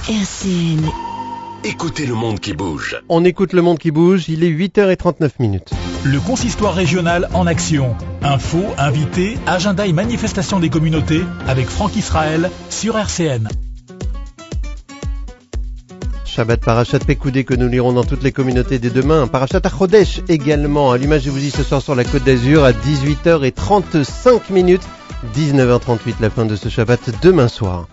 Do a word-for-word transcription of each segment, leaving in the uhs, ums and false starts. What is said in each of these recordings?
R C N. Écoutez le monde qui bouge. On écoute le monde qui bouge, il est huit heures trente-neuf minutes. Le consistoire régional en action. Infos, invités, agenda et manifestations des communautés avec Franck Israël sur R C N. Shabbat Parashat Pekoudé que nous lirons dans toutes les communautés dès demain. Parashat Achodesh également. À l'image, je vous dis ce soir sur la Côte d'Azur à dix-huit heures trente-cinq minutes. dix-neuf heures trente-huit, la fin de ce Shabbat demain soir.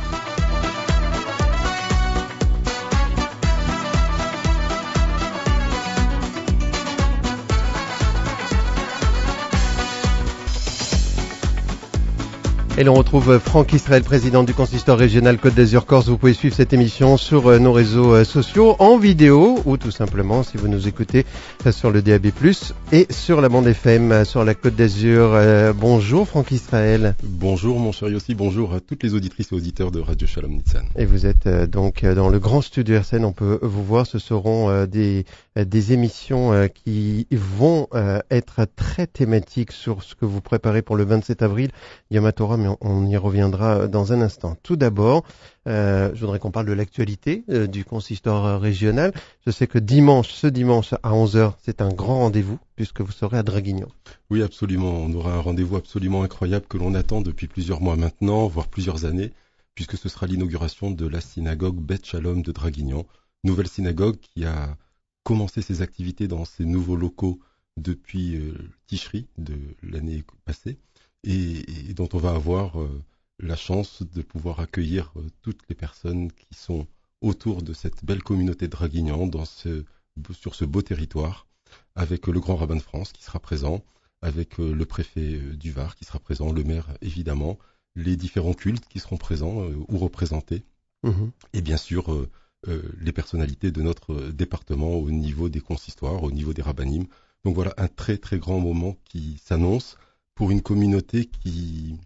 Et l'on retrouve Franck Israël, président du consistoire régional Côte d'Azur-Corse. Vous pouvez suivre cette émission sur nos réseaux sociaux, en vidéo, ou tout simplement si vous nous écoutez sur le D A B plus, et sur la bande F M sur la Côte d'Azur. Euh, bonjour Franck Israël. Bonjour mon cher Yossi, bonjour à toutes les auditrices et auditeurs de Radio Shalom Nitzan. Et vous êtes euh, donc dans le grand studio R C N, on peut vous voir, ce seront euh, des, euh, des émissions euh, qui vont euh, être très thématiques sur ce que vous préparez pour le vingt-sept avril, Yom HaTorah, mais on y reviendra dans un instant. Tout d'abord, euh, je voudrais qu'on parle de l'actualité euh, du consistoire régional. Je sais que dimanche, ce dimanche à onze heures, c'est un grand rendez-vous puisque vous serez à Draguignan. Oui, absolument. On aura un rendez-vous absolument incroyable que l'on attend depuis plusieurs mois maintenant, voire plusieurs années, puisque ce sera l'inauguration de la synagogue Beth Shalom de Draguignan, nouvelle synagogue qui a commencé ses activités dans ses nouveaux locaux depuis euh, Tishri de l'année passée. Et, et dont on va avoir euh, la chance de pouvoir accueillir euh, toutes les personnes qui sont autour de cette belle communauté de Draguignan dans ce, sur ce beau territoire, avec euh, le grand rabbin de France qui sera présent, avec euh, le préfet euh, du Var qui sera présent, le maire évidemment, les différents cultes qui seront présents euh, ou représentés, mmh. et bien sûr euh, euh, les personnalités de notre département au niveau des consistoires, au niveau des rabbinim. Donc voilà un très très grand moment qui s'annonce pour une communauté qui,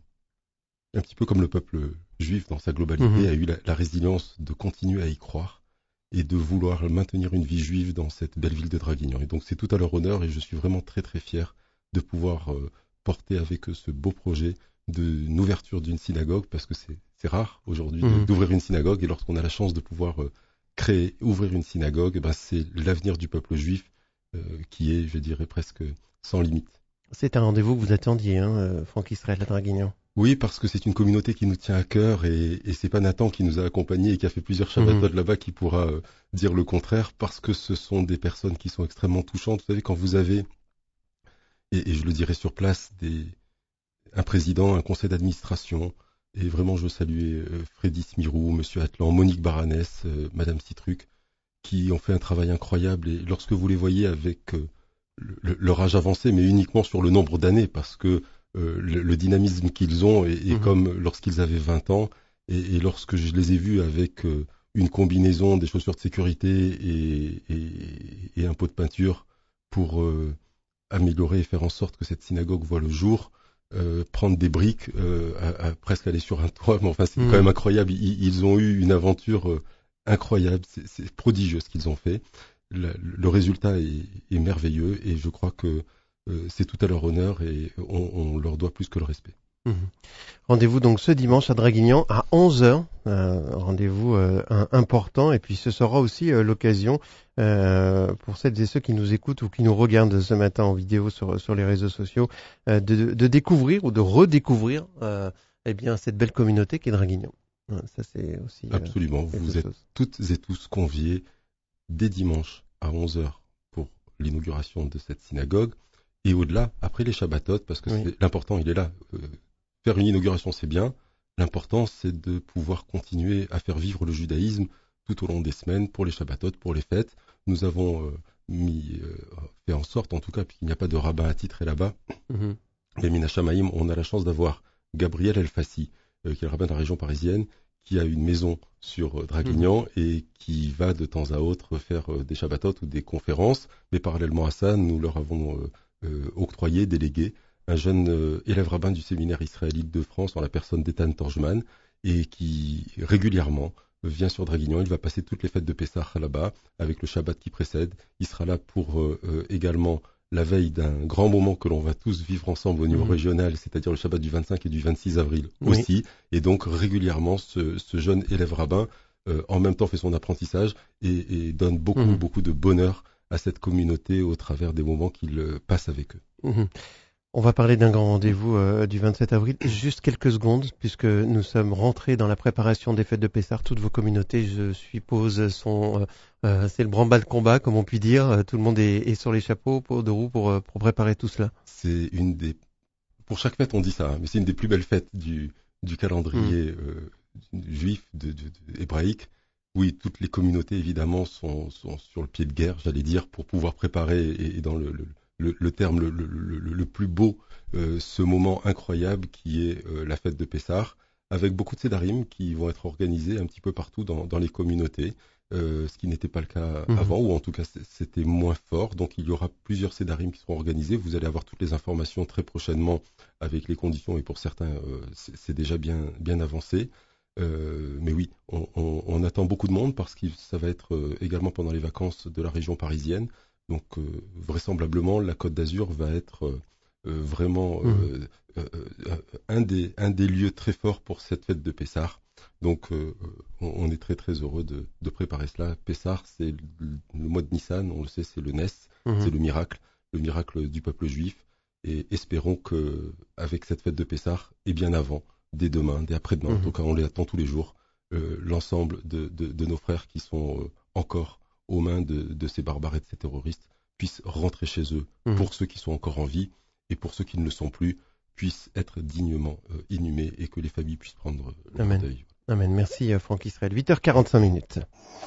un petit peu comme le peuple juif dans sa globalité, mmh. a eu la, la résilience de continuer à y croire et de vouloir maintenir une vie juive dans cette belle ville de Draguignan. Et donc c'est tout à leur honneur et je suis vraiment très très fier de pouvoir euh, porter avec eux ce beau projet d'une ouverture d'une synagogue, parce que c'est, c'est rare aujourd'hui mmh. d'ouvrir une synagogue, et lorsqu'on a la chance de pouvoir euh, créer, ouvrir une synagogue, eh ben, c'est l'avenir du peuple juif euh, qui est, je dirais, presque sans limite. C'est un rendez-vous que vous attendiez, hein, Franck Israël à Draguignan. Oui, parce que c'est une communauté qui nous tient à cœur, et, et c'est pas Nathan qui nous a accompagnés et qui a fait plusieurs Shabbatot mmh. là-bas qui pourra euh, dire le contraire, parce que ce sont des personnes qui sont extrêmement touchantes. Vous savez, quand vous avez, et, et je le dirai sur place, des, un président, un conseil d'administration, et vraiment je veux saluer euh, Freddy Smirou, Monsieur Atlan, Monique Baranès, euh, Madame Citruc, qui ont fait un travail incroyable, et lorsque vous les voyez avec euh, le, leur âge avancé, mais uniquement sur le nombre d'années, parce que euh, le, le dynamisme qu'ils ont est, est mmh. comme lorsqu'ils avaient vingt ans, et, et lorsque je les ai vus avec euh, une combinaison, des chaussures de sécurité et, et, et un pot de peinture pour euh, améliorer et faire en sorte que cette synagogue voit le jour, euh, prendre des briques, euh, à, à presque aller sur un toit, mais enfin c'est mmh. quand même incroyable, ils, ils ont eu une aventure euh, incroyable, c'est, c'est prodigieux ce qu'ils ont fait. Le, le résultat est, est merveilleux, et je crois que euh, c'est tout à leur honneur, et on, on leur doit plus que le respect. Mmh. Rendez-vous donc ce dimanche à Draguignan à onze heures, euh, rendez-vous euh, un, important, et puis ce sera aussi euh, l'occasion euh, pour celles et ceux qui nous écoutent ou qui nous regardent ce matin en vidéo sur, sur les réseaux sociaux euh, de, de découvrir ou de redécouvrir euh, eh bien, cette belle communauté qu'est Draguignan. Ça, c'est aussi, absolument, euh, vous êtes chose. Toutes et tous conviés dès dimanche à onze heures pour l'inauguration de cette synagogue, et au-delà, après les Shabbatot, parce que oui. c'est, l'important, il est là. Euh, faire une inauguration, c'est bien. L'important, c'est de pouvoir continuer à faire vivre le judaïsme tout au long des semaines, pour les Shabbatot, pour les fêtes. Nous avons euh, mis, euh, fait en sorte, en tout cas, puisqu'il n'y a pas de rabbin attitré là-bas, mm-hmm. mais Mina Shamaïm, on a la chance d'avoir Gabriel Elfassi, euh, qui est le rabbin de la région parisienne, qui a une maison sur Draguignan mmh. et qui va de temps à autre faire euh, des Shabbatot ou des conférences. Mais parallèlement à ça, nous leur avons euh, euh, octroyé, délégué, un jeune euh, élève rabbin du séminaire israélite de France en la personne d'Ethan Torjman, et qui régulièrement vient sur Draguignan. Il va passer toutes les fêtes de Pessah là-bas, avec le Shabbat qui précède. Il sera là pour euh, euh, également la veille d'un grand moment que l'on va tous vivre ensemble au niveau mmh. régional, c'est-à-dire le Shabbat du vingt-cinq et du vingt-six avril oui. aussi. Et donc régulièrement, ce, ce jeune élève rabbin euh, en même temps fait son apprentissage et, et donne beaucoup, mmh. beaucoup de bonheur à cette communauté au travers des moments qu'il euh, passe avec eux. Mmh. On va parler d'un grand rendez-vous euh, du vingt-sept avril. Juste quelques secondes, puisque nous sommes rentrés dans la préparation des fêtes de Pessah. Toutes vos communautés, je suppose, sont... Euh, euh, c'est le branle-bas de combat, comme on peut dire. Tout le monde est, est sur les chapeaux pour, de roue pour, pour préparer tout cela. C'est une des... Pour chaque fête, on dit ça, hein, mais c'est une des plus belles fêtes du, du calendrier mmh. euh, juif, de, de, de, hébraïque. Oui, toutes les communautés, évidemment, sont, sont sur le pied de guerre, j'allais dire, pour pouvoir préparer, et, et dans le... le Le, le terme le, le, le, le plus beau, euh, ce moment incroyable qui est euh, la fête de Pessah, avec beaucoup de sédarim qui vont être organisés un petit peu partout dans, dans les communautés, euh, ce qui n'était pas le cas mmh. avant, ou en tout cas c'était moins fort. Donc il y aura plusieurs sédarim qui seront organisés. Vous allez avoir toutes les informations très prochainement avec les conditions, et pour certains euh, c'est, c'est déjà bien, bien avancé. Euh, mais oui, on, on, on attend beaucoup de monde parce que ça va être euh, également pendant les vacances de la région parisienne. Donc euh, vraisemblablement, la Côte d'Azur va être euh, euh, vraiment euh, euh, euh, un, des, un des lieux très forts pour cette fête de Pessah. Donc euh, on, on est très très heureux de, de préparer cela. Pessah, c'est le, le mois de Nissan, on le sait, c'est le Nes, mmh. c'est le miracle, le miracle du peuple juif. Et espérons que avec cette fête de Pessah, et bien avant, dès demain, dès après-demain, mmh. en tout cas on les attend tous les jours, euh, l'ensemble de, de, de nos frères qui sont euh, encore aux mains de, de ces barbares et de ces terroristes, puissent rentrer chez eux, mmh. pour ceux qui sont encore en vie, et pour ceux qui ne le sont plus, puissent être dignement euh, inhumés, et que les familles puissent prendre leur Amen. deuil. Amen. Merci Franck Israël. huit heures quarante-cinq minutes.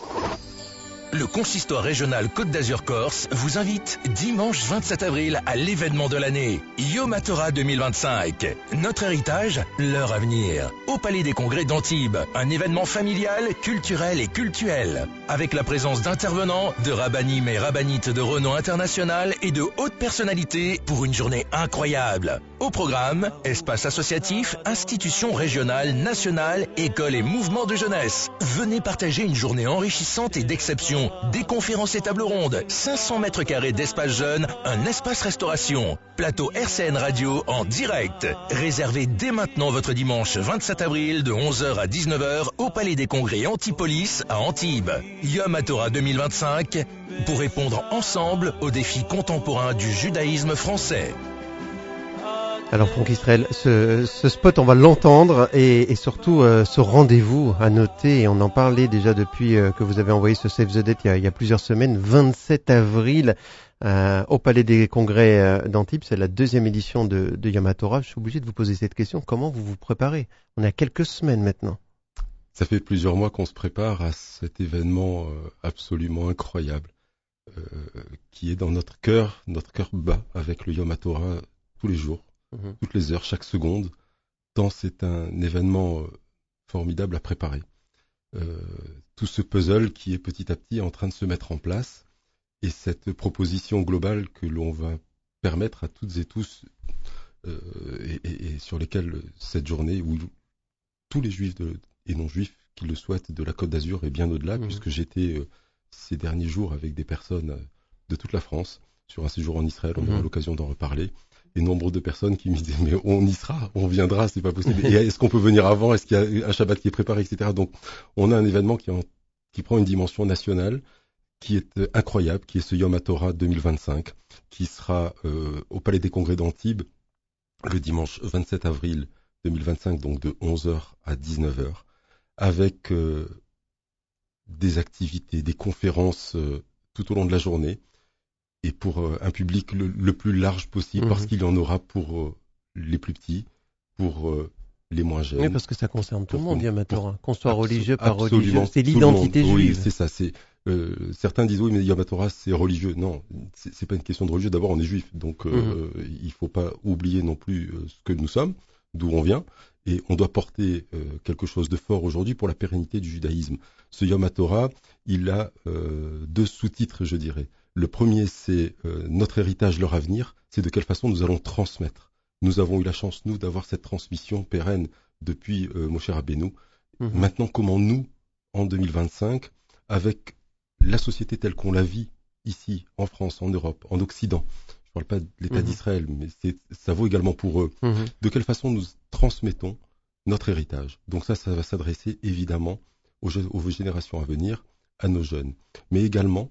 Le consistoire régional Côte d'Azur-Corse vous invite dimanche vingt-sept avril à l'événement de l'année, Yom HaTorah deux mille vingt-cinq. Notre héritage, leur avenir. Au Palais des Congrès d'Antibes, un événement familial, culturel et cultuel. Avec la présence d'intervenants, de rabbinim et rabbinites de renom international et de hautes personnalités pour une journée incroyable. Au programme, espace associatif, institutions régionales, nationales, écoles et mouvements de jeunesse. Venez partager une journée enrichissante et d'exception. Des conférences et tables rondes, cinq cents mètres carrés d'espace jeune, un espace restauration, plateau R C N Radio en direct. Réservez dès maintenant votre dimanche vingt-sept avril de onze heures à dix-neuf heures au Palais des Congrès Antipolis à Antibes. Yom HaTorah deux mille vingt-cinq pour répondre ensemble aux défis contemporains du judaïsme français. Alors Franck Israël, ce, ce spot on va l'entendre et, et surtout euh, ce rendez-vous à noter, et on en parlait déjà depuis euh, que vous avez envoyé ce Save the Date il y a, il y a plusieurs semaines, vingt-sept avril euh, au Palais des Congrès euh, d'Antibes, c'est la deuxième édition de, de Yom HaTorah. Je suis obligé de vous poser cette question, comment vous vous préparez? On est à quelques semaines maintenant. Ça fait plusieurs mois qu'on se prépare à cet événement euh, absolument incroyable euh, qui est dans notre cœur, notre cœur bat avec le Yom HaTorah tous les jours. Toutes les heures, chaque seconde, tant c'est un événement euh, formidable à préparer. Euh, tout ce puzzle qui est petit à petit en train de se mettre en place, et cette proposition globale que l'on va permettre à toutes et tous, euh, et, et, et sur lesquels cette journée, où tous les juifs de, et non-juifs qui le souhaitent de la Côte d'Azur et bien au-delà, mmh. puisque j'étais euh, ces derniers jours avec des personnes euh, de toute la France, sur un séjour en Israël, on mmh. aura l'occasion d'en reparler. Et nombre de personnes qui me disaient mais on y sera, on viendra, c'est pas possible. Et est-ce qu'on peut venir avant? Est-ce qu'il y a un Shabbat qui est préparé, et cetera. Donc on a un événement qui, en, qui prend une dimension nationale, qui est euh, incroyable, qui est ce Yom HaTorah deux mille vingt-cinq, qui sera euh, au Palais des Congrès d'Antibes le dimanche vingt-sept avril deux mille vingt-cinq, donc de onze heures à dix-neuf heures, avec euh, des activités, des conférences euh, tout au long de la journée. Et pour euh, un public le, le plus large possible, mmh. parce qu'il y en aura pour euh, les plus petits, pour euh, les moins jeunes. Oui, parce que ça concerne tout le monde, Yom HaTorah. Qu'on soit abso- religieux, pas religieux, c'est l'identité juive. Oui, c'est ça. C'est, euh, certains disent, oui, mais Yom HaTorah, c'est religieux. Non, c'est, c'est pas une question de religieux. D'abord, on est juif, donc euh, mmh. il faut pas oublier non plus euh, ce que nous sommes, d'où on vient. Et on doit porter euh, quelque chose de fort aujourd'hui pour la pérennité du judaïsme. Ce Yom HaTorah, il a euh, deux sous-titres, je dirais. Le premier, c'est euh, notre héritage, leur avenir. C'est de quelle façon nous allons transmettre. Nous avons eu la chance, nous, d'avoir cette transmission pérenne depuis euh, Moshe Rabbeinu. Mmh. Maintenant, comment nous, en deux mille vingt-cinq, avec la société telle qu'on la vit ici, en France, en Europe, en Occident, je ne parle pas de l'État mmh. d'Israël, mais c'est, ça vaut également pour eux, mmh. de quelle façon nous transmettons notre héritage. Donc ça, ça va s'adresser évidemment aux, aux générations à venir, à nos jeunes. Mais également,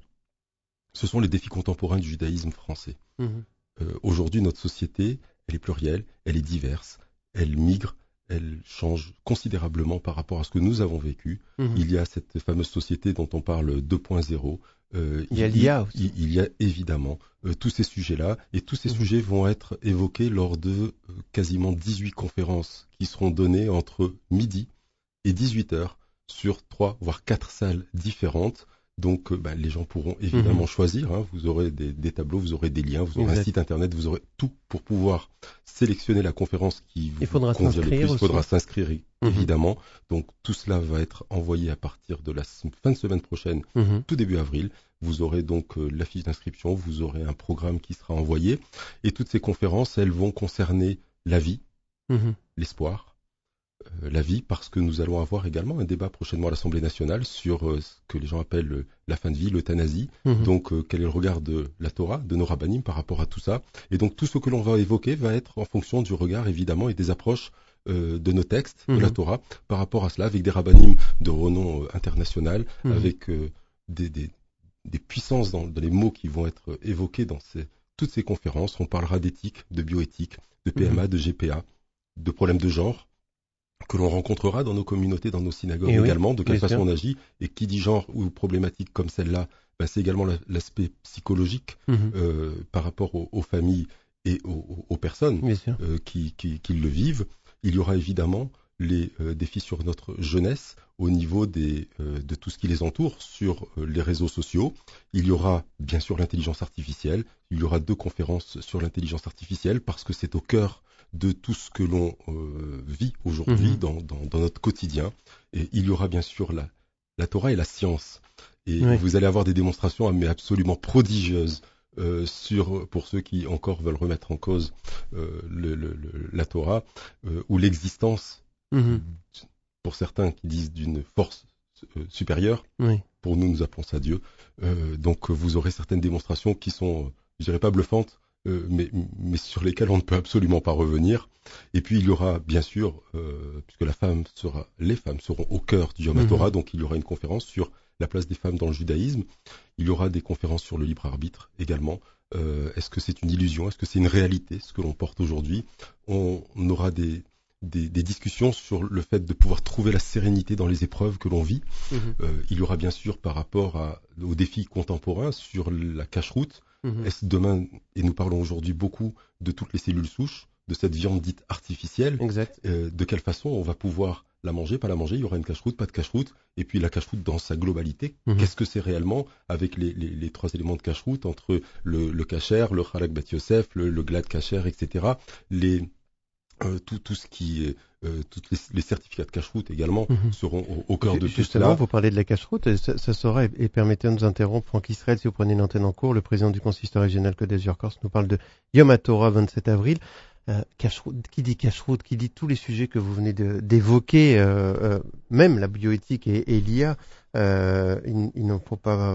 ce sont les défis contemporains du judaïsme français. Mmh. Euh, aujourd'hui, notre société, elle est plurielle, elle est diverse, elle migre, elle change considérablement par rapport à ce que nous avons vécu. Mmh. Il y a cette fameuse société dont on parle deux point zéro. Euh, il y a l'I A aussi. Il, il y a évidemment euh, tous ces sujets-là, et tous ces mmh. sujets vont être évoqués lors de euh, quasiment dix-huit conférences qui seront données entre midi et dix-huit heures sur trois voire quatre salles différentes. Donc euh, bah, les gens pourront évidemment mmh. choisir, hein. Vous aurez des, des tableaux, vous aurez des liens, vous aurez exact. Un site internet, vous aurez tout pour pouvoir sélectionner la conférence qui vous convient le plus. Il faudra s'inscrire mmh. évidemment. Donc tout cela va être envoyé à partir de la fin de semaine prochaine, mmh. tout début avril. Vous aurez donc euh, la fiche d'inscription, vous aurez un programme qui sera envoyé. Et toutes ces conférences, elles vont concerner la vie, mmh. l'espoir, Euh, la vie, parce que nous allons avoir également un débat prochainement à l'Assemblée nationale sur euh, ce que les gens appellent euh, la fin de vie, l'euthanasie. Mmh. Donc, euh, quel est le regard de la Torah, de nos rabbinim par rapport à tout ça. Et donc, tout ce que l'on va évoquer va être en fonction du regard, évidemment, et des approches euh, de nos textes, mmh. de la Torah, par rapport à cela, avec des rabbinim de renom euh, international, mmh. avec euh, des, des, des puissances dans, dans les mots qui vont être évoqués dans ces, toutes ces conférences. On parlera d'éthique, de bioéthique, de P M A, mmh. de G P A, de problèmes de genre, que l'on rencontrera dans nos communautés, dans nos synagogues et également, oui, de quelle façon sûr. On agit. Et qui dit genre ou problématique comme celle-là, bah, c'est également la, l'aspect psychologique mmh. euh, par rapport aux, aux familles et aux, aux personnes euh, qui, qui, qui le vivent. Il y aura évidemment les euh, défis sur notre jeunesse au niveau des, euh, de tout ce qui les entoure sur euh, les réseaux sociaux. Il y aura bien sûr l'intelligence artificielle. Il y aura deux conférences sur l'intelligence artificielle parce que c'est au cœur de tout ce que l'on euh, vit aujourd'hui mmh. dans, dans, dans notre quotidien. Et il y aura bien sûr la, la Torah et la science. Et oui. Vous allez avoir des démonstrations mais absolument prodigieuses euh, sur, pour ceux qui encore veulent remettre en cause euh, le, le, le, la Torah euh, ou l'existence, mmh. pour certains qui disent d'une force euh, supérieure. Oui. Pour nous, nous appelons ça Dieu. Euh, donc vous aurez certaines démonstrations qui sont, je dirais pas bluffantes, Euh, mais, mais sur lesquels on ne peut absolument pas revenir. Et puis il y aura bien sûr, euh, puisque la femme sera, les femmes seront au cœur du Yom Torah, mmh. donc il y aura une conférence sur la place des femmes dans le judaïsme. Il y aura des conférences sur le libre arbitre également. Euh, est-ce que c'est une illusion? Est-ce que c'est une réalité, ce que l'on porte aujourd'hui? On, on aura des, des, des discussions sur le fait de pouvoir trouver la sérénité dans les épreuves que l'on vit. Mmh. Euh, il y aura bien sûr par rapport à, aux défis contemporains sur la cache-route. Mmh. Est-ce demain, et nous parlons aujourd'hui beaucoup de toutes les cellules souches, de cette viande dite artificielle, exact. Euh, de quelle façon on va pouvoir la manger, pas la manger, il y aura une cache-route, pas de cache-route, et puis la cache-route dans sa globalité, mmh. qu'est-ce que c'est réellement avec les, les, les trois éléments de cache-route entre le, le kasher, le chalak bat Yosef, le, le glad kasher, et cetera. Les, euh, tout, tout ce qui est Euh, toutes les, les certificats de cache-route également mmh. seront au, au cœur de tout cela. Justement, vous parlez de la cache-route, ça, ça sera, et, et permettez de nous interrompre, Franck Israël, si vous prenez une antenne en cours, le président du consistoire régional Côte d'Azur Corse nous parle de Yom HaTorah, vingt-sept avril. Euh, cache-route, qui dit cache-route, qui dit tous les sujets que vous venez de, d'évoquer, euh, euh, même la bioéthique et, et l'I A, euh, il, il ne faut pas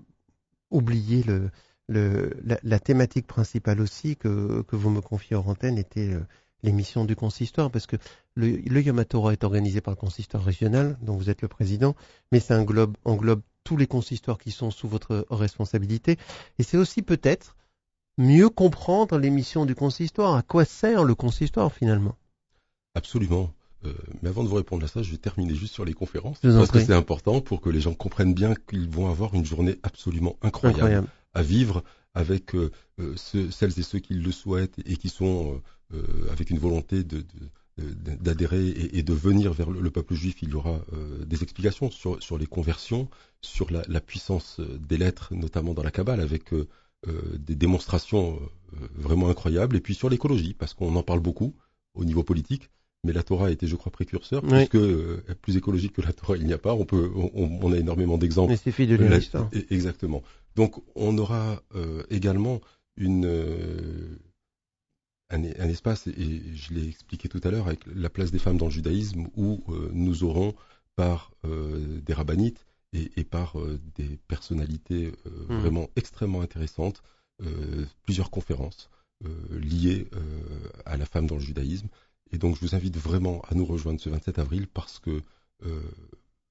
oublier le, le, la, la thématique principale aussi que, que vous me confiez hors antenne était euh, l'émission du consistoire, parce que le, le Yom HaTorah est organisé par le consistoire régional, dont vous êtes le président, mais ça englobe, englobe tous les consistoires qui sont sous votre responsabilité. Et c'est aussi peut-être mieux comprendre l'émission du consistoire. À quoi sert le consistoire finalement? Absolument. Euh, mais avant de vous répondre à ça, je vais terminer juste sur les conférences, parce que c'est important pour que les gens comprennent bien qu'ils vont avoir une journée absolument incroyable, incroyable. à vivre avec euh, ceux, celles et ceux qui le souhaitent et qui sont euh, euh, avec une volonté de, de, de, d'adhérer et, et de venir vers le, le peuple juif. Il y aura euh, des explications sur, sur les conversions, sur la, la puissance des lettres, notamment dans la Kabbale, avec euh, euh, des démonstrations euh, vraiment incroyables. Et puis sur l'écologie, parce qu'on en parle beaucoup au niveau politique. Mais la Torah a été, je crois, précurseur, oui. puisque euh, plus écologique que la Torah, il n'y a pas. On peut, on, on a énormément d'exemples. Mais c'est fait de l'histoire. Exactement. Donc, on aura euh, également une, euh, un, un espace, et je l'ai expliqué tout à l'heure, avec la place des femmes dans le judaïsme, où euh, nous aurons par euh, des rabbinites et, et par euh, des personnalités euh, mmh. vraiment extrêmement intéressantes, euh, plusieurs conférences euh, liées euh, à la femme dans le judaïsme. Et donc, je vous invite vraiment à nous rejoindre ce vingt-sept avril parce que euh,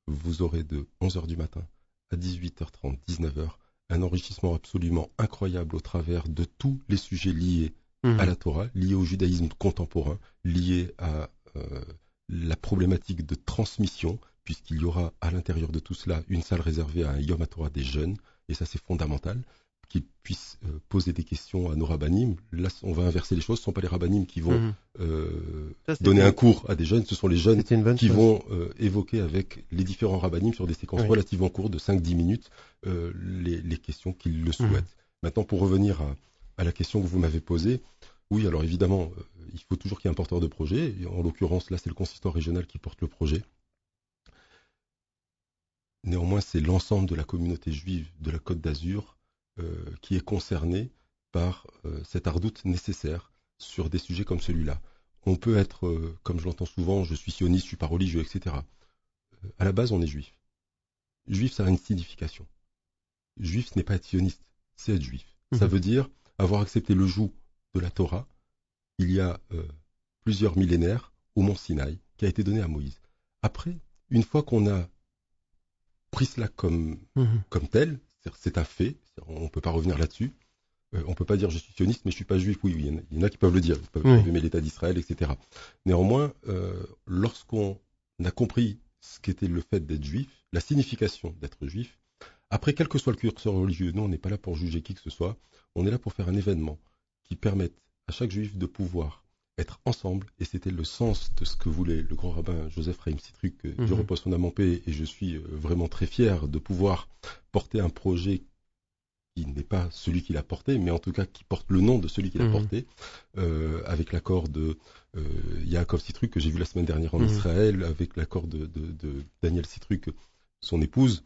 vous aurez de onze heures du matin à dix-huit heures trente, dix-neuf heures, un enrichissement absolument incroyable au travers de tous les sujets liés mmh. à la Torah, liés au judaïsme contemporain, liés à euh, la problématique de transmission, puisqu'il y aura à l'intérieur de tout cela une salle réservée à un Yom HaTorah des jeunes, et ça c'est fondamental, qu'ils puissent euh, poser des questions à nos rabbinim. Là, on va inverser les choses, ce ne sont pas les rabbinim qui vont mmh. euh, ça, donner un cours à des jeunes, ce sont les jeunes qui chose. vont euh, évoquer avec les différents rabbinim sur des séquences oui. relativement courtes de cinq à dix minutes euh, les, les questions qu'ils le souhaitent. Mmh. Maintenant, pour revenir à, à la question que vous m'avez posée, oui, alors évidemment, euh, il faut toujours qu'il y ait un porteur de projet. En l'occurrence, là, c'est le consistoire régional qui porte le projet. Néanmoins, c'est l'ensemble de la communauté juive de la Côte d'Azur euh, qui est concernée par euh, cette ardoute nécessaire sur des sujets comme celui-là. On peut être, euh, comme je l'entends souvent, je suis sioniste, je suis pas religieux, et cetera. Euh, à la base, on est juif. Juif, ça a une signification. Juif, ce n'est pas être sioniste, c'est être juif. Mmh. Ça veut dire avoir accepté le joug de la Torah il y a euh, plusieurs millénaires au mont Sinaï, qui a été donné à Moïse. Après, une fois qu'on a pris cela comme, mmh. comme tel, c'est un fait, on ne peut pas revenir là-dessus, euh, on ne peut pas dire je suis sioniste mais je ne suis pas juif, oui, oui, il y en a qui peuvent le dire, ils peuvent oui. aimer l'État d'Israël, et cetera. Néanmoins, euh, lorsqu'on a compris ce qu'était le fait d'être juif, la signification d'être juif, après, quel que soit le curseur religieux, nous on n'est pas là pour juger qui que ce soit, on est là pour faire un événement qui permette à chaque juif de pouvoir être ensemble, et c'était le sens de ce que voulait le grand rabbin Joseph Chaim Sitruk, que mmh. Dieu repose son âme en paix, et je suis vraiment très fier de pouvoir porter un projet qui n'est pas celui qu'il a porté, mais en tout cas qui porte le nom de celui qu'il mmh. a porté, euh, avec l'accord de euh, Yaakov Sitruk, que j'ai vu la semaine dernière en mmh. Israël, avec l'accord de, de, de Daniel Sitruk, son épouse,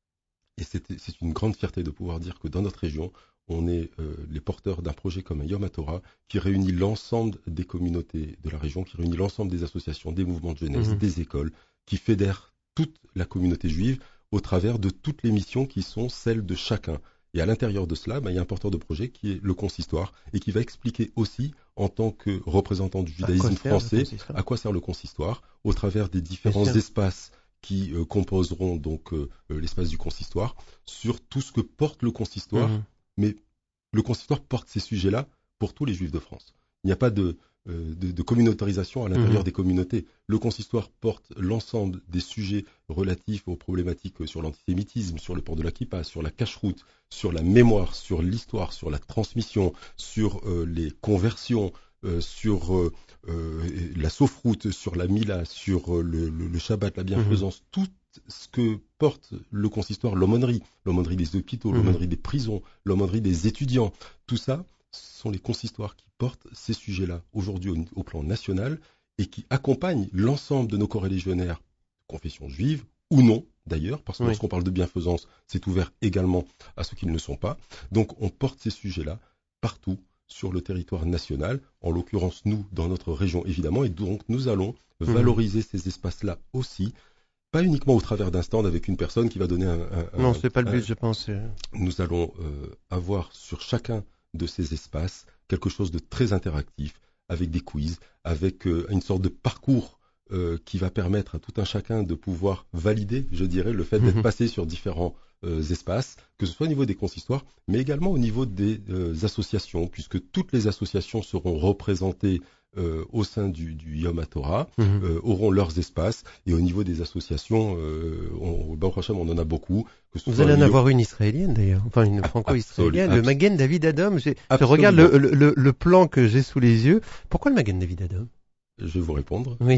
et c'est une grande fierté de pouvoir dire que dans notre région, on est euh, les porteurs d'un projet comme un Yom HaTorah qui réunit l'ensemble des communautés de la région, qui réunit l'ensemble des associations, des mouvements de jeunesse, mmh. des écoles, qui fédère toute la communauté juive au travers de toutes les missions qui sont celles de chacun. Et à l'intérieur de cela, bah, il y a un porteur de projet qui est le consistoire et qui va expliquer aussi, en tant que représentant du judaïsme français, à quoi sert le consistoire, au travers des différents espaces qui euh, composeront donc euh, l'espace du consistoire, sur tout ce que porte le consistoire. Mmh. Mais le consistoire porte ces sujets-là pour tous les juifs de France. Il n'y a pas de, euh, de, de communautarisation à l'intérieur mmh. des communautés. Le consistoire porte l'ensemble des sujets relatifs aux problématiques sur l'antisémitisme, sur le port de la kippa, sur la cache-route, sur la mémoire, sur l'histoire, sur la transmission, sur euh, les conversions, euh, sur euh, euh, la sauf-route, sur la mila, sur euh, le, le, le Shabbat, la bienfaisance, mmh. tout ce que porte le consistoire, l'aumônerie, l'aumônerie des hôpitaux, mmh. l'aumônerie des prisons, l'aumônerie des étudiants, tout ça, ce sont les consistoires qui portent ces sujets-là aujourd'hui au, au plan national et qui accompagnent l'ensemble de nos corréligionnaires, confession juive ou non d'ailleurs, parce que oui. lorsqu'on parle de bienfaisance, c'est ouvert également à ceux qui ne le sont pas. Donc on porte ces sujets-là partout sur le territoire national, en l'occurrence nous dans notre région évidemment, et donc nous allons mmh. valoriser ces espaces-là aussi. Pas uniquement au travers d'un stand avec une personne qui va donner un... un non, c'est pas le but, un, je pense. Nous allons euh, avoir sur chacun de ces espaces quelque chose de très interactif, avec des quiz, avec euh, une sorte de parcours euh, qui va permettre à tout un chacun de pouvoir valider, je dirais, le fait d'être mmh. passé sur différents euh, espaces, que ce soit au niveau des consistoires, mais également au niveau des euh, associations, puisque toutes les associations seront représentées Euh, au sein du, du Yom HaTorah, mmh. euh, auront leurs espaces, et au niveau des associations, euh, on, au Baruch Hashem, on en a beaucoup. Que ce Vous soit allez en avoir une israélienne d'ailleurs, enfin une franco-israélienne, Absol- le Magen David Adom. Je regarde le, le, le plan que j'ai sous les yeux. Pourquoi le Magen David Adom? Je vais vous répondre. Oui.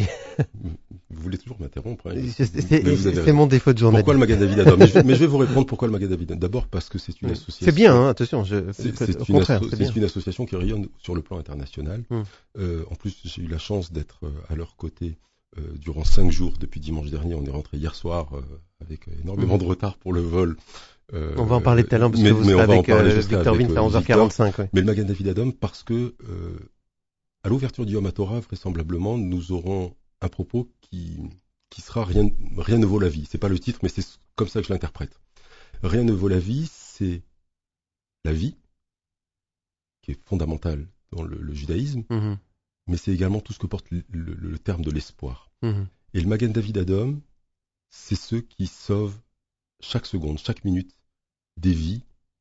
Vous voulez toujours m'interrompre. Hein, c'est mon défaut de journaliste. Pourquoi le Magen David Adom? mais, je, mais je vais vous répondre pourquoi le Magen David Adom. D'abord parce que c'est une oui. association. C'est bien, hein, attention. Je... C'est, c'est, une, contraire, asso- c'est c'est une association qui rayonne sur le plan international. Hum. Euh, en plus, j'ai eu la chance d'être à leur côté euh, durant cinq jours depuis dimanche dernier. On est rentré hier soir euh, avec énormément hum. de retard pour le vol. Euh, on va en parler tout à l'heure parce mais, que vous serez avec euh, Victor Vint à onze heures quarante-cinq. Ouais. Mais le Magen David Adom parce que euh, à l'ouverture du Yom HaTorah, vraisemblablement, nous aurons un propos qui, qui sera rien, rien ne vaut la vie. C'est pas le titre, mais c'est comme ça que je l'interprète. Rien ne vaut la vie, c'est la vie, qui est fondamentale dans le, le judaïsme, mmh. mais c'est également tout ce que porte le, le, le terme de l'espoir. Mmh. Et le Magen David Adom c'est ceux qui sauvent chaque seconde, chaque minute des vies,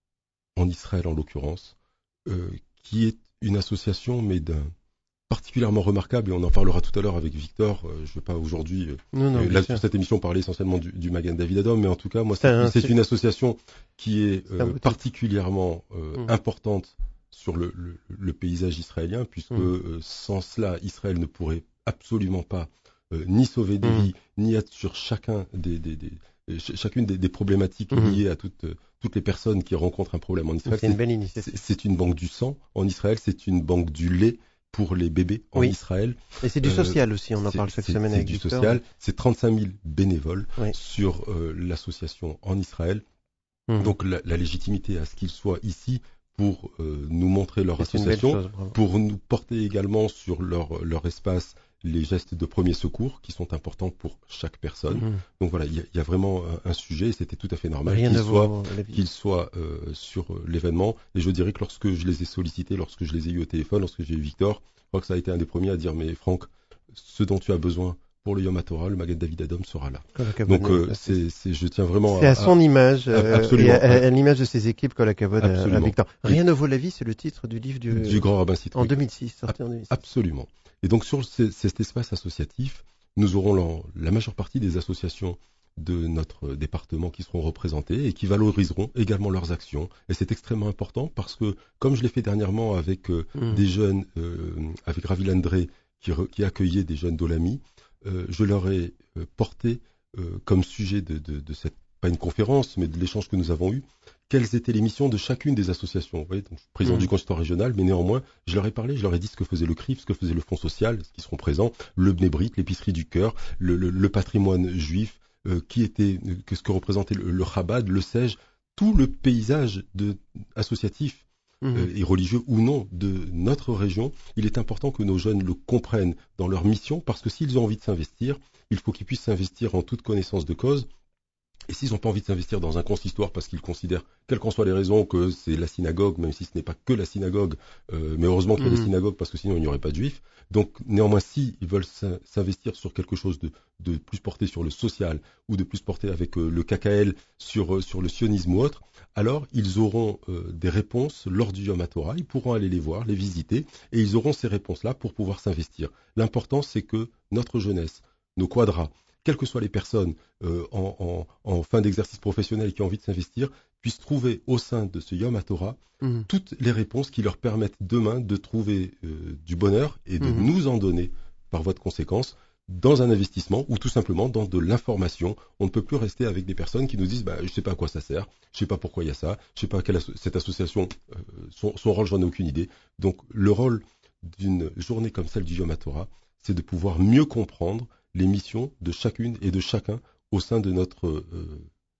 en Israël en l'occurrence, euh, qui est une association mais d'un particulièrement remarquable, et on en parlera tout à l'heure avec Victor. Euh, je ne vais pas aujourd'hui, euh, Non, non, euh, bien là sûr. sur cette émission, parler essentiellement du, du Magen David Adom, mais en tout cas, moi, C'est c'est, un- c'est c'est- une association qui est C'est un euh, beau titre. particulièrement euh, Mm. importante sur le, le, le paysage israélien, puisque Mm. euh, sans cela, Israël ne pourrait absolument pas euh, ni sauver des Mm. vies, ni être sur chacun des, des, des euh, ch- chacune des, des problématiques Mm. liées à toutes, euh, toutes les personnes qui rencontrent un problème en Israël. C'est une C'est- belle c'est, initiative. c'est une banque du sang en Israël, c'est une banque du lait pour les bébés en Oui. Israël. Et c'est du Euh, social aussi, on en C'est- parle chaque c'est- semaine c'est avec du Victor. social. C'est trente-cinq mille bénévoles Oui. sur euh, l'association en Israël. Mm. Donc la, la légitimité à ce qu'ils soient ici pour euh, nous montrer leur C'est une belle association, chose, bravo. pour nous porter également sur leur, leur espace les gestes de premier secours qui sont importants pour chaque personne. Mm. Donc voilà, il y, a- il y a vraiment un, un sujet et c'était tout à fait normal Rien qu'il ne soit vaut la vie. qu'ils soient euh, sur euh, l'événement. Et je dirais que lorsque je les ai sollicités, lorsque je les ai eu au téléphone, lorsque j'ai eu Victor, je crois que ça a été un des premiers à dire, mais Franck, ce dont tu as besoin pour le Yom HaTorah, le Magen David Adom sera là. Kolakavod, Donc euh, là, c'est, c'est, je tiens vraiment c'est à, à son image, euh, absolument. et à, à l'image de ses équipes, Kolakavod à, à Absolument. Victor. Rien ne vaut la vie, c'est le titre du livre à- du, du grand rabbin en Citric. deux mille six, sorti en deux mille six. Absolument. Et donc sur ce- cet espace associatif, nous aurons la, la majeure partie des associations de notre département qui seront représentées et qui valoriseront également leurs actions. Et c'est extrêmement important parce que, comme je l'ai fait dernièrement avec euh, Mm. des jeunes, euh, avec Ravi Landré, qui, re- qui accueillait des jeunes d'Olami, euh, je leur ai euh, porté euh, comme sujet de, de, de cette, pas une conférence, mais de l'échange que nous avons eu, quelles étaient les missions de chacune des associations. Vous voyez, donc, je suis président Mm. du consistoire régional, mais néanmoins, je leur ai parlé, je leur ai dit ce que faisait le C R I F, ce que faisait le Fonds social, ce qui seront présents, le Bnei Brit, l'épicerie du cœur, le, le, le patrimoine juif, euh, qui était, euh, que ce que représentait le, le Chabad, le Sej, tout le paysage de, associatif Mm. euh, et religieux ou non de notre région. Il est important que nos jeunes le comprennent dans leur mission, parce que s'ils ont envie de s'investir, il faut qu'ils puissent s'investir en toute connaissance de cause. Et s'ils n'ont pas envie de s'investir dans un consistoire parce qu'ils considèrent, quelles qu'en soient les raisons, que c'est la synagogue, même si ce n'est pas que la synagogue, euh, mais heureusement qu'il y a Mhm. des synagogues parce que sinon il n'y aurait pas de juifs. Donc néanmoins, s'ils veulent s'in- s'investir sur quelque chose de, de plus porté sur le social ou de plus porté avec euh, le K K L sur, euh, sur le sionisme ou autre, alors ils auront euh, des réponses lors du Yom HaTorah, ils pourront aller les voir, les visiter, et ils auront ces réponses-là pour pouvoir s'investir. L'important, c'est que notre jeunesse, nos quadras, quelles que soient les personnes euh, en, en, en fin d'exercice professionnel qui ont envie de s'investir, puissent trouver au sein de ce Yom HaTorah Mm. toutes les réponses qui leur permettent demain de trouver euh, du bonheur et de Mhm. nous en donner, par voie de conséquence, dans un investissement ou tout simplement dans de l'information. On ne peut plus rester avec des personnes qui nous disent bah, « je ne sais pas à quoi ça sert, je ne sais pas pourquoi il y a ça, je ne sais pas quelle asso- cette association, euh, son, son rôle, j'en ai aucune idée ». Donc le rôle d'une journée comme celle du Yom HaTorah, c'est de pouvoir mieux comprendre les missions de chacune et de chacun au sein de notre euh,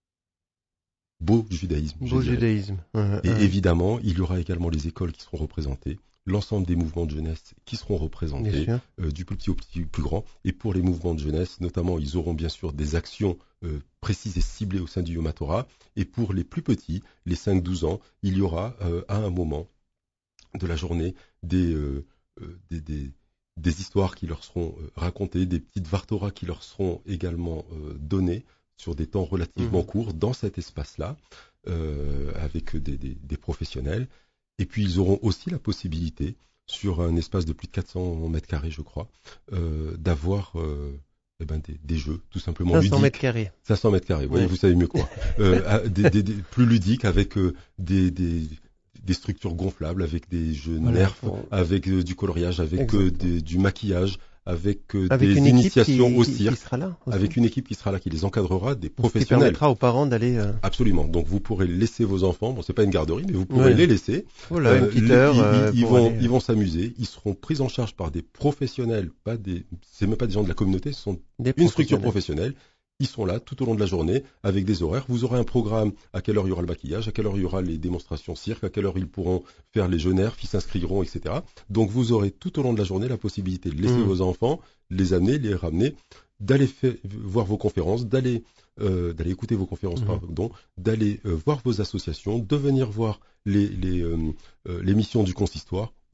beau judaïsme. je Beau dirais. judaïsme. Ouais, Et ouais. évidemment, il y aura également les écoles qui seront représentées, l'ensemble des mouvements de jeunesse qui seront Bien représentés, sûr. euh, du plus petit au petit, plus grand. Et pour les mouvements de jeunesse, notamment, ils auront bien sûr des actions euh, précises et ciblées au sein du Yom HaTorah. Et pour les plus petits, les cinq douze ans, il y aura euh, à un moment de la journée des, euh, euh, des, des, des histoires qui leur seront euh, racontées, des petites vartoras qui leur seront également euh, données sur des temps relativement Mhm. courts dans cet espace-là, euh, avec des, des, des professionnels. Et puis ils auront aussi la possibilité, sur un espace de plus de quatre cents mètres carrés, je crois, euh, d'avoir euh, eh ben, des, des jeux, tout simplement cinq cents ludiques. mètres carrés. cinq cents mètres carrés, vous voyez, Oui. vous savez mieux quoi. Euh, à- des, des, des, plus ludiques, avec euh, des, des, des structures gonflables, avec des jeux Voilà. nerfs, Bon. avec euh, du coloriage, avec euh, Exactement. des- du maquillage, avec, euh, Avec des une équipe qui, initiations au qui- qui cirque, sera là. aussi. avec une équipe qui sera là, qui les encadrera, des Ce qui professionnels. permettra aux parents d'aller. euh, Absolument. Donc vous pourrez laisser vos enfants. Bon, c'est pas une garderie, mais vous pourrez Ouais. les laisser. Voilà, Euh, une petite ils- heure. Ils, euh, ils pour vont, aller, euh, ils vont s'amuser. Ils seront pris en charge par des professionnels, pas des. C'est même pas des gens de la communauté. Ce sont des une structure professionnels. professionnelle. Ils sont là tout au long de la journée avec des horaires. Vous aurez un programme à quelle heure il y aura le maquillage, à quelle heure il y aura les démonstrations cirque, à quelle heure ils pourront faire les jeux nerfs, ils s'inscriront, et cetera. Donc vous aurez tout au long de la journée la possibilité de laisser Mmh. vos enfants, les amener, les ramener, d'aller faire, voir vos conférences, d'aller euh, d'aller écouter vos conférences, Mmh. pardon, d'aller euh, voir vos associations, de venir voir les, les, euh, euh, les missions du consistoire,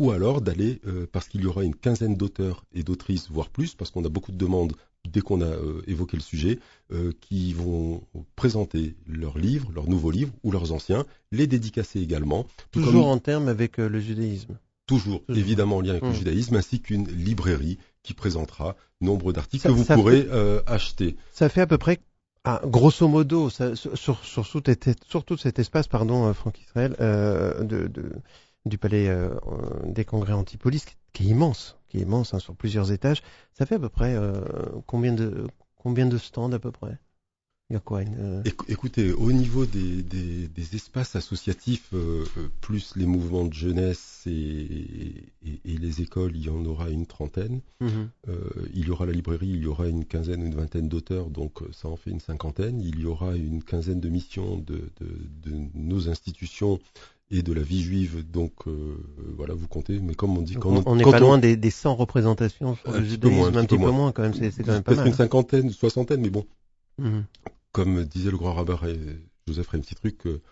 ou alors d'aller, euh, parce qu'il y aura une quinzaine d'auteurs et d'autrices, voire plus, parce qu'on a beaucoup de demandes dès qu'on a euh, évoqué le sujet, euh, qui vont présenter leurs livres, leurs nouveaux livres ou leurs anciens, les dédicacer également. Toujours comme... en termes avec euh, le judaïsme. Toujours, Toujours, évidemment en lien avec mmh. le judaïsme, ainsi qu'une librairie qui présentera nombre d'articles ça, que vous pourrez fait, euh, acheter. Ça fait à peu près, ah, grosso modo, ça, sur, sur, sur, sur, sur tout cet espace, pardon, euh, Franck Israël, euh, de, de, du palais euh, des congrès Antipolis, qui est immense, qui est immense, hein, sur plusieurs étages, ça fait à peu près euh, combien de combien de stands à peu près? Il y a quoi une, euh... Écoutez, au niveau des, des, des espaces associatifs, euh, plus les mouvements de jeunesse et, et, et les écoles, il y en aura une trentaine. Mmh. Euh, il y aura la librairie, il y aura une quinzaine ou une vingtaine d'auteurs, donc ça en fait une cinquantaine. Il y aura une quinzaine de missions de, de, de nos institutions et de la vie juive, donc euh, voilà, vous comptez, mais comme on dit... Quand on n'est pas on... loin des, des cent représentations sur un le judaïsme, moins, un, un petit peu moins, moins quand même, c'est, c'est quand même pas peut-être mal. Peut-être une cinquantaine, une soixantaine, mais bon... Mmh. Comme disait le grand rabbin Joseph Remsy Truc, euh,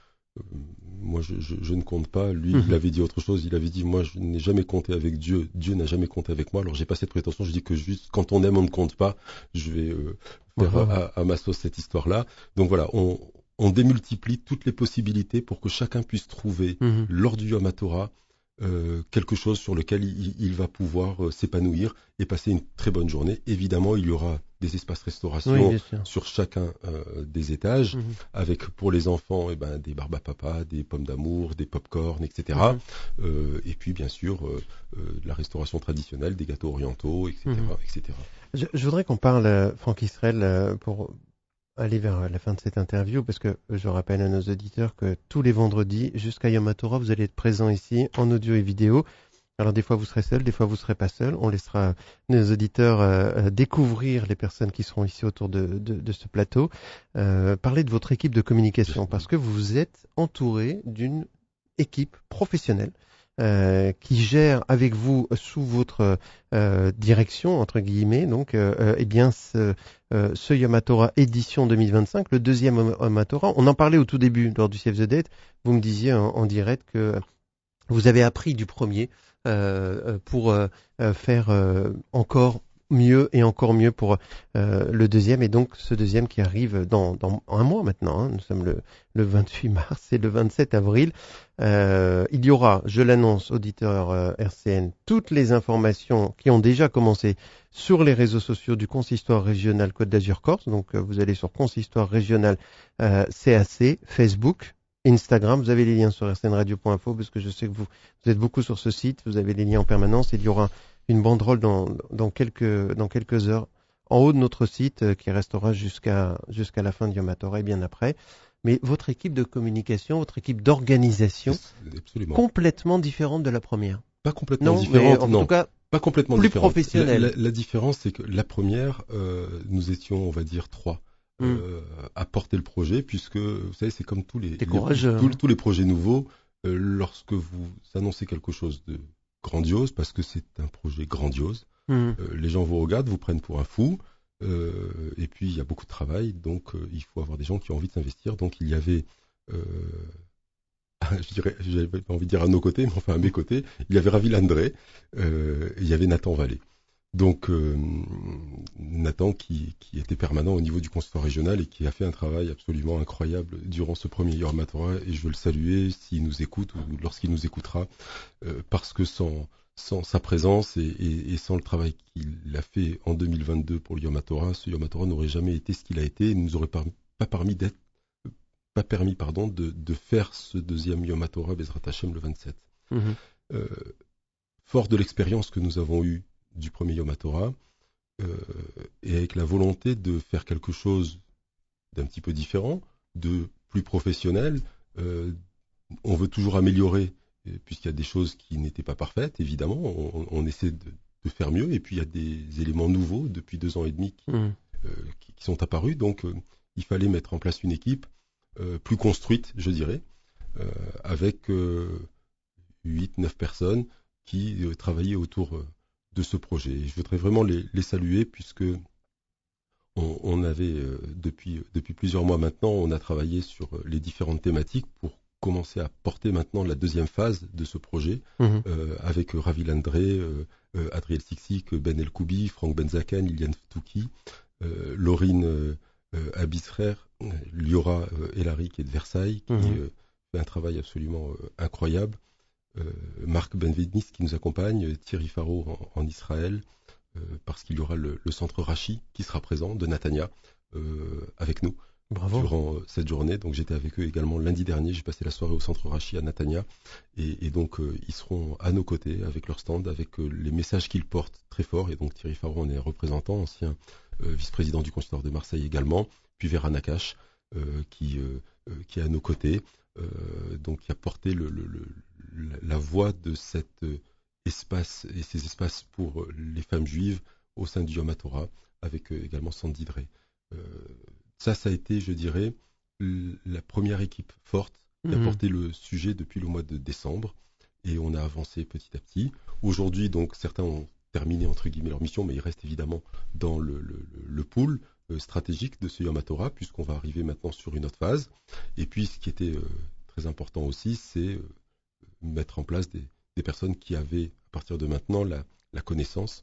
moi je, je, je ne compte pas. Lui, mmh. il avait dit autre chose. Il avait dit, moi je n'ai jamais compté avec Dieu. Dieu n'a jamais compté avec moi. Alors j'ai pas cette prétention. Je dis que juste quand on aime, on ne compte pas. Je vais euh, faire mmh. à, à ma sauce cette histoire-là. Donc voilà, on, on démultiplie toutes les possibilités pour que chacun puisse trouver mmh. lors du Yom HaTorah euh, quelque chose sur lequel il, il va pouvoir euh, s'épanouir et passer une très bonne journée. Évidemment, il y aura des espaces restauration oui, sur chacun euh, des étages, mmh. avec pour les enfants eh ben, des barbes à papa, des pommes d'amour, des pop-corn, et cetera. Mmh. Euh, et puis bien sûr euh, euh, la restauration traditionnelle, des gâteaux orientaux, et cetera. Mmh. et cetera. Je, je voudrais qu'on parle, euh, Franck Israël, euh, pour aller vers la fin de cette interview, parce que je rappelle à nos auditeurs que tous les vendredis, jusqu'à Yom HaTorah, vous allez être présents ici en audio et vidéo. Alors des fois vous serez seul, des fois vous serez pas seul. On laissera nos auditeurs euh, découvrir les personnes qui seront ici autour de, de, de ce plateau. Euh, parler de votre équipe de communication, parce que vous êtes entouré d'une équipe professionnelle euh, qui gère avec vous sous votre euh, direction entre guillemets. Donc, euh, eh bien, ce, euh, ce Yom HaTorah édition deux mille vingt-cinq, le deuxième Yom HaTorah. On en parlait au tout début lors du Save the Date. Vous me disiez en, en direct que vous avez appris du premier. Euh, pour euh, faire euh, encore mieux et encore mieux pour euh, le deuxième, et donc ce deuxième qui arrive dans, dans un mois maintenant, hein. Nous sommes le, le vingt-huit mars et le vingt-sept avril. Euh, il y aura, je l'annonce, auditeurs euh, R C N, toutes les informations qui ont déjà commencé sur les réseaux sociaux du Consistoire Régional Côte d'Azur Corse. Donc euh, vous allez sur Consistoire Régional euh, C A C, Facebook, Instagram, vous avez les liens sur r c n radio point info parce que je sais que vous, vous êtes beaucoup sur ce site, vous avez les liens en permanence. Il y aura une banderole dans, dans, quelques, dans quelques heures en haut de notre site euh, qui restera jusqu'à, jusqu'à la fin du Yom HaTorah et bien après. Mais votre équipe de communication, votre équipe d'organisation, absolument complètement différente de la première. Pas complètement non, différente, mais en non. tout cas, pas complètement plus différente. professionnelle. La, la, la différence, c'est que la première, euh, nous étions, on va dire, trois. Euh, à porter le projet, puisque vous savez, c'est comme tous les, les tous, tous les projets nouveaux, euh, lorsque vous annoncez quelque chose de grandiose, parce que c'est un projet grandiose, mmh. euh, les gens vous regardent, vous prennent pour un fou, euh, et puis il y a beaucoup de travail, donc euh, il faut avoir des gens qui ont envie de s'investir. Donc il y avait, euh, je dirais, j'avais pas envie de dire à nos côtés, mais enfin à mes côtés, il y avait Ravi Landré, euh, et il y avait Nathan Vallée. Donc euh, Nathan qui, qui était permanent au niveau du consistoire régional et qui a fait un travail absolument incroyable durant ce premier Yom HaTorah, et je veux le saluer s'il nous écoute ou lorsqu'il nous écoutera, euh, parce que sans, sans sa présence et, et, et sans le travail qu'il a fait en deux mille vingt-deux pour le Yom HaTorah, ce Yom HaTorah n'aurait jamais été ce qu'il a été et ne nous aurait pas, pas permis d'être pas permis pardon de, de faire ce deuxième Yom HaTorah Bezrat Hashem le vingt-sept. Mmh. Euh, fort de l'expérience que nous avons eue du premier Yom HaTorah, euh, et avec la volonté de faire quelque chose d'un petit peu différent, de plus professionnel. Euh, on veut toujours améliorer, puisqu'il y a des choses qui n'étaient pas parfaites, évidemment, on, on essaie de, de faire mieux, et puis il y a des éléments nouveaux depuis deux ans et demi qui, mmh. euh, qui, qui sont apparus, donc euh, il fallait mettre en place une équipe euh, plus construite, je dirais, euh, avec euh, huit neuf personnes qui euh, travaillaient autour euh, de ce projet. Et je voudrais vraiment les, les saluer, puisque on, on avait euh, depuis, depuis plusieurs mois maintenant, on a travaillé sur les différentes thématiques pour commencer à porter maintenant la deuxième phase de ce projet, Mmh. euh, avec Ravi Landré, euh, euh, Adriel Siksik, Ben El Koubi, Franck Benzaken, Liliane Ftouki, euh, Laurine euh, euh, Abisrer, Liora euh, Elari qui est de Versailles, qui Mhm. euh, fait un travail absolument euh, incroyable, euh, Marc Benvednis qui nous accompagne, Thierry Faro en, en Israël, euh, parce qu'il y aura le, le centre Rachi qui sera présent de Natania euh, avec nous Bravo. durant euh, cette journée. Donc j'étais avec eux également lundi dernier, j'ai passé la soirée au centre Rachi à Natania, et, et donc euh, ils seront à nos côtés avec leur stand, avec euh, les messages qu'ils portent très forts. Et donc Thierry Faro en est représentant, ancien euh, vice-président du consistoire de Marseille également, puis Vera Nakache euh, qui, euh, euh, qui est à nos côtés, euh, donc qui a porté le, le, le, la voix de cet euh, espace et ces espaces pour les femmes juives au sein du Yom HaTorah, avec euh, également Sandy Drey. Euh, ça, ça a été, je dirais, l- la première équipe forte qui a Mhm. porté le sujet depuis le mois de décembre, et on a avancé petit à petit. Aujourd'hui, donc, certains ont terminé entre guillemets leur mission, mais ils restent évidemment dans le, le, le pool euh, stratégique de ce Yom HaTorah, puisqu'on va arriver maintenant sur une autre phase. Et puis, ce qui était euh, très important aussi, c'est euh, mettre en place des, des personnes qui avaient, à partir de maintenant, la, la connaissance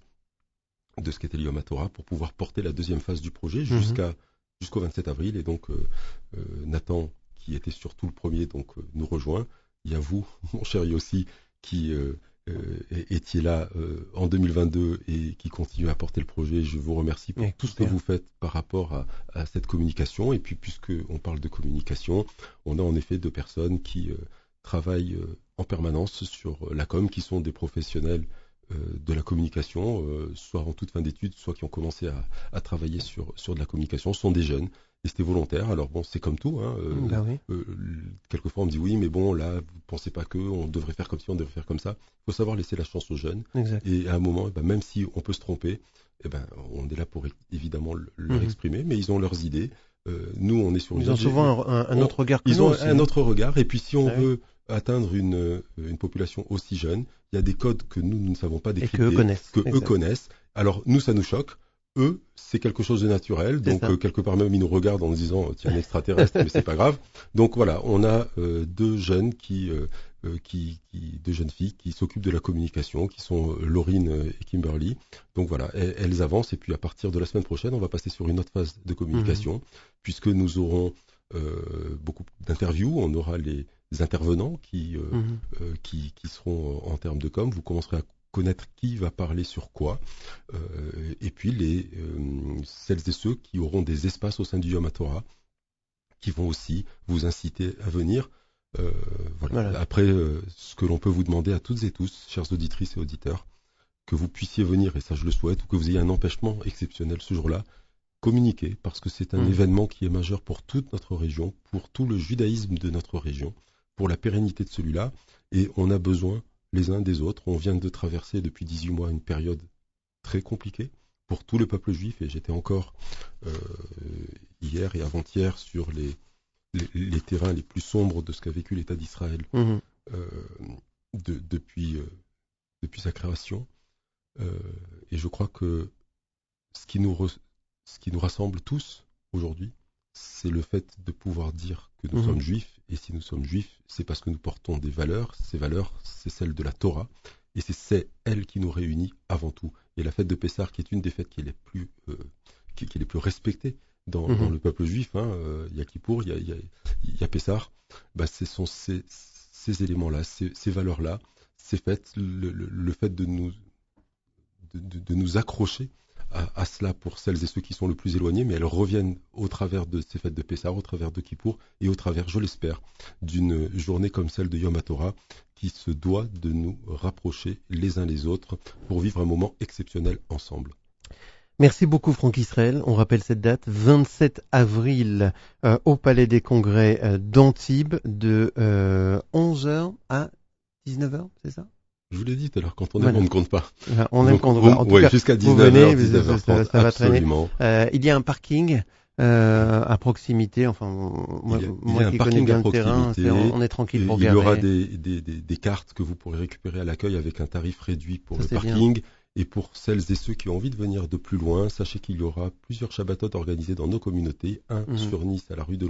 de ce qu'était le Yom HaTorah pour pouvoir porter la deuxième phase du projet jusqu'à, jusqu'au vingt-sept avril. Et donc, euh, euh, Nathan, qui était surtout le premier, donc, euh, nous rejoint. Il y a vous, mon cher Yossi, qui euh, euh, étiez là euh, en deux mille vingt-deux et qui continue à porter le projet. Je vous remercie pour Avec tout ce que plaisir. vous faites par rapport à, à cette communication. Et puis, puisqu'on parle de communication, on a en effet deux personnes qui euh, travaillent euh, en permanence sur la com, qui sont des professionnels euh, de la communication, euh, soit en toute fin d'études, soit qui ont commencé à, à travailler sur, sur de la communication. Ce sont des jeunes. Et c'était volontaire. Alors bon, c'est comme tout. Hein, euh, Bah oui. euh, quelquefois, on me dit oui, mais bon, là, vous pensez pas que on devrait faire comme ci, on devrait faire comme ça. Il faut savoir laisser la chance aux jeunes. Exact. Et à un moment, eh ben, même si on peut se tromper, eh ben, on est là pour évidemment le- leur Mhm. exprimer, mais ils ont leurs idées. Euh, nous, on est sur une Ils ont autre- souvent un, un- un on- autre regard que Ils nous ont aussi, un hein. autre regard. Et puis, si on Ah oui. veut atteindre une, euh, une population aussi jeune, il y a des codes que nous, nous ne savons pas Et décrypter, qu'eux connaissent. que eux Exact. connaissent. Alors, nous, ça nous choque. Eux, c'est quelque chose de naturel. C'est Donc, ça. euh, quelque part même, ils nous regardent en nous disant, tiens, un extraterrestre, mais c'est pas grave. Donc, voilà, on a euh, deux jeunes qui, euh, euh, qui, qui, deux jeunes filles qui s'occupent de la communication, qui sont euh, Laurine euh, et Kimberly. Donc, voilà, elles, elles avancent. Et puis, à partir de la semaine prochaine, on va passer sur une autre phase de communication, Mhm. puisque nous aurons euh, beaucoup d'interviews. On aura les intervenants qui, euh, Mhm. euh, qui, qui seront en termes de com. Vous commencerez à connaître qui va parler sur quoi, euh, et puis les, euh, celles et ceux qui auront des espaces au sein du Yom HaTorah, qui vont aussi vous inciter à venir. Euh, voilà. Voilà. Après, euh, ce que l'on peut vous demander à toutes et tous, chères auditrices et auditeurs, que vous puissiez venir, et ça je le souhaite, ou que vous ayez un empêchement exceptionnel ce jour-là, communiquer, parce que c'est un Mhm. événement qui est majeur pour toute notre région, pour tout le judaïsme de notre région, pour la pérennité de celui-là, et on a besoin les uns des autres. On vient de traverser depuis dix-huit mois une période très compliquée pour tout le peuple juif, et j'étais encore euh, hier et avant-hier sur les, les, les terrains les plus sombres de ce qu'a vécu l'État d'Israël Mhm. euh, de, depuis, euh, depuis sa création. Euh, et je crois que ce qui nous, re- ce qui nous rassemble tous aujourd'hui, c'est le fait de pouvoir dire que nous Mhm. sommes juifs. Et si nous sommes juifs, c'est parce que nous portons des valeurs. Ces valeurs, c'est celle de la Torah. Et c'est, c'est elle qui nous réunit avant tout. Et la fête de Pessah, qui est une des fêtes qui est les plus, euh, qui, qui est les plus respectées dans, Mhm. dans le peuple juif, hein, euh, il y a Kippour, il y a, il y a, il y a Pessah, bah, ce sont ces, ces éléments-là, ces, ces valeurs-là, ces fêtes, le, le, le fait de nous, de, de, de nous accrocher à, à cela pour celles et ceux qui sont le plus éloignés, mais elles reviennent au travers de ces fêtes de Pessah, au travers de Kippour, et au travers, je l'espère, d'une journée comme celle de Yom HaTorah, qui se doit de nous rapprocher les uns les autres pour vivre un moment exceptionnel ensemble. Merci beaucoup Franck Israël. On rappelle cette date, vingt-sept avril euh, au Palais des Congrès euh, d'Antibes de euh, onze heures à dix-neuf heures, c'est ça? Je vous l'ai dit tout à l'heure, quand on Voilà. aime, on ne compte pas. Enfin, on aime Donc, qu'on vous- En tout ouais, cas, jusqu'à vous dix-neuf heures, venez, dix-neuf heures ça, trente, ça va traîner. absolument. Euh, il y a un parking euh, à proximité. Enfin, moi, Il y a- il y a moi un qui parking connais bien à le terrain, c'est, proximité. on, on est tranquille Et pour il garer. y aura des, des, des, des cartes que vous pourrez récupérer à l'accueil avec un tarif réduit pour Ça, le c'est bien. parking. Et pour celles et ceux qui ont envie de venir de plus loin, sachez qu'il y aura plusieurs Shabbatot organisés dans nos communautés. Un Mhm. sur Nice, à la rue de Loire,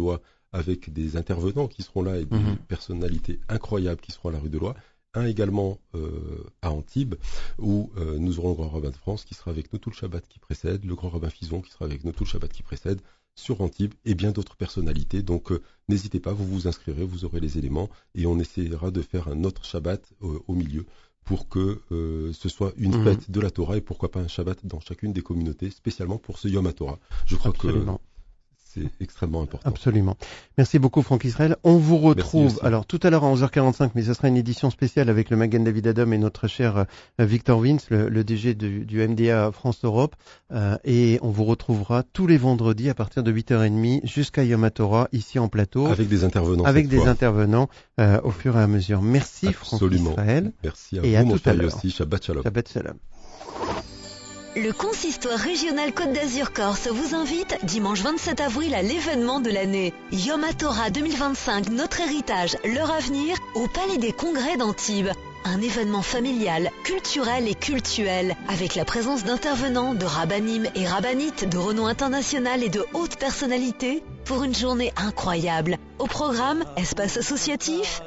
avec des intervenants qui seront là et des Mhm. personnalités incroyables qui seront à la rue de Loire. Un également euh, à Antibes, où euh, nous aurons le Grand Rabbin de France qui sera avec nous tout le Shabbat qui précède, le Grand Rabbin Fison qui sera avec nous tout le Shabbat qui précède, sur Antibes, et bien d'autres personnalités. Donc euh, n'hésitez pas, vous vous inscrirez, vous aurez les éléments, et on essaiera de faire un autre Shabbat euh, au milieu, pour que euh, ce soit une Mhm. fête de la Torah, et pourquoi pas un Shabbat dans chacune des communautés, spécialement pour ce Yom HaTorah. Je crois Absolument. que c'est extrêmement important. Absolument. Merci beaucoup Franck Israël. On vous retrouve Merci aussi. alors tout à l'heure à onze heures quarante-cinq, mais ce sera une édition spéciale avec le Magen David Adom et notre cher euh, Victor Vince, le, le D G du, du M D A France-Europe. Euh, et on vous retrouvera tous les vendredis à partir de huit heures trente jusqu'à Yom HaTorah, ici en plateau, Avec des intervenants. avec cette des fois. intervenants euh, au fur et à mesure. Merci Franck Absolument. Israël. Merci à Et vous, à mon tout à cher l'heure. Yossi. Shabbat Shalom. Shabbat Shalom. Le consistoire régional Côte d'Azur Corse vous invite dimanche vingt-sept avril à l'événement de l'année. Yom HaTorah deux mille vingt-cinq, notre héritage, leur avenir, au Palais des Congrès d'Antibes. Un événement familial, culturel et cultuel, avec la présence d'intervenants, de rabbinim et rabbinites de renom international et de hautes personnalités, pour une journée incroyable. Au programme, espace associatif,